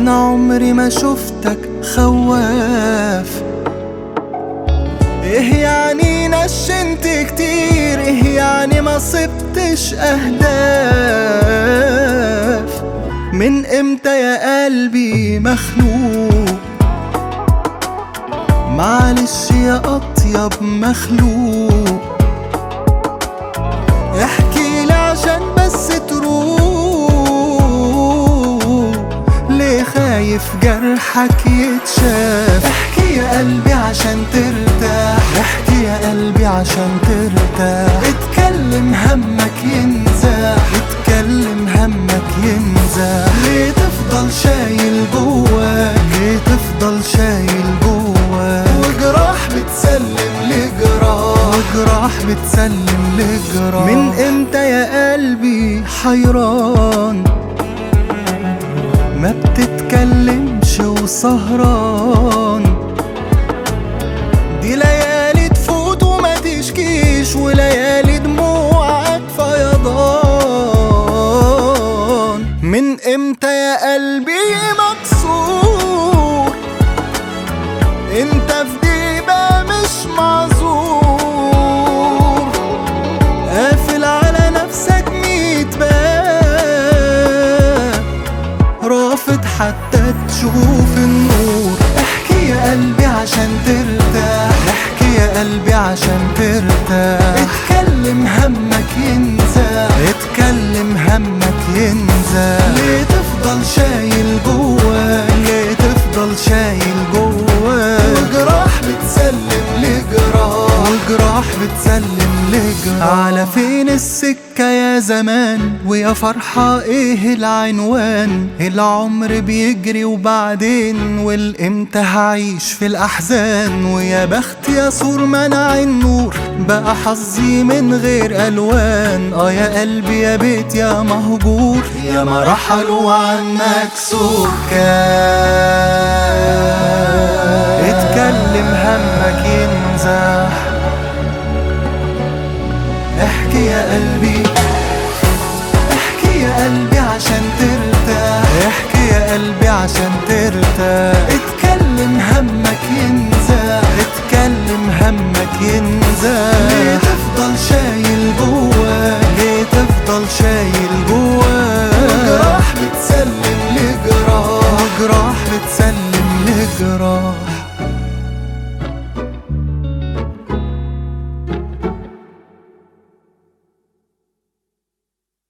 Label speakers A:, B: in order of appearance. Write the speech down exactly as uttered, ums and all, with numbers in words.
A: انا عمري ما شفتك خواف. ايه يعني نشنت كتير، ايه يعني ما صبتش اهداف؟ من امتى يا قلبي مخلوق؟ معلش يا اطيب مخلوق، احكيلي عشان بس تروق. ليه خايف جرحك يتشاف؟ احكي يا قلبي عشان ترتاح، احكي يا قلبي عشان ترتاح. اتكلم همك ينزاح، اتكلم همك ينزاح. ليه تفضل شايل جواك، ليه تفضل شايل جواك؟ وجراح بتسلم لجراح، وجراح بتسلم لجراح. من امتى يا قلبي حيران، ما بتتكلمش وسهران؟ دي ليالي تفوت وما تشكيش، وليالي دموعك فيضان. من امتى يا قلبي مكسور، انت في ديبة مش معذور. قافل على نفسك ميت باب، رافض حتى تشوف النور. احكي يا قلبي عشان ترتاح، احكي يا قلبي عشان ترتاح. اتكلم همك ينزاح، اتكلم همك ينزاح. ليه تفضل شايل جواك، ليه تفضل شايل جواك؟ وجراح بتسلم لجراح، وجراح بتسلم لجراح. على فين السكة يا زمان، ويا فرحة ايه العنوان؟ العمر بيجري وبعدين، والامتى هعيش في الاحزان؟ ويا بخت يا سور منع النور، بقى حظي من غير الوان. اه يا قلبي يا بيت يا مهجور، يا ما رحلوا عنك سكان.